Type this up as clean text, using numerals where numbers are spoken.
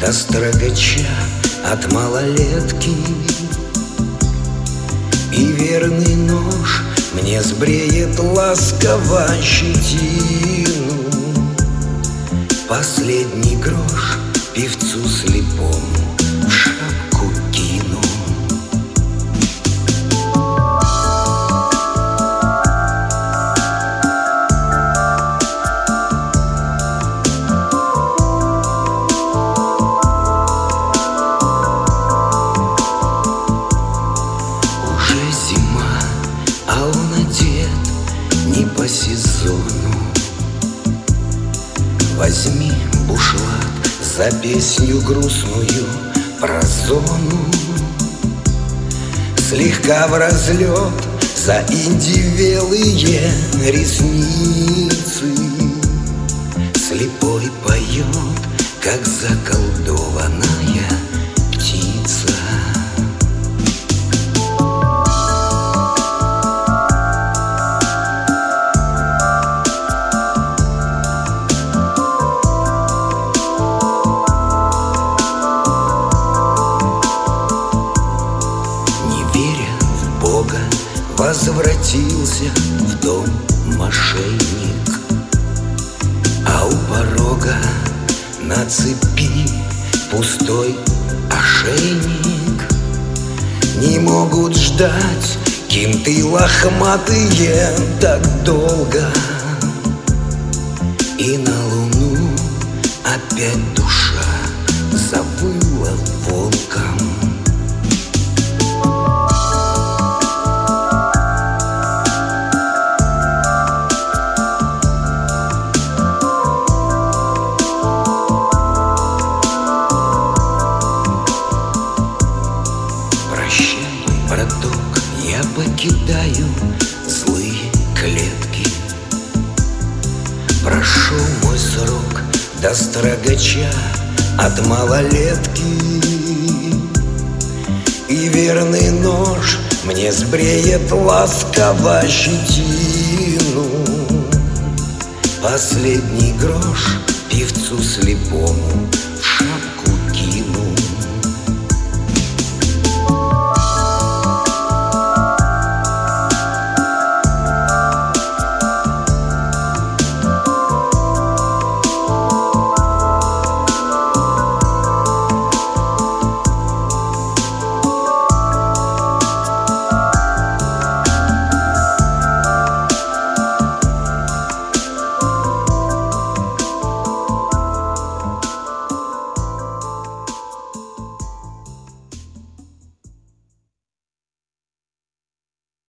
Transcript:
до строгача от малолетки. И верный нож мне сбреет ласково щетину. Последний грош певцу слепому в шапку кину. А он одет не по сезону. Возьми бушлат за песню грустную про зону. Слегка в разлет заиндивелые ресницы. Слепой поет, как заколдованная птица. Возвратился в дом мошенник, а у порога на цепи пустой ошейник. Не могут ждать кенты лохматые так долго, и на луну опять душа завыла волком. Браток, я покидаю злые клетки. Прошел мой срок до строгача от малолетки. И верный нож мне сбреет ласково щетину. Последний грош певцу слепому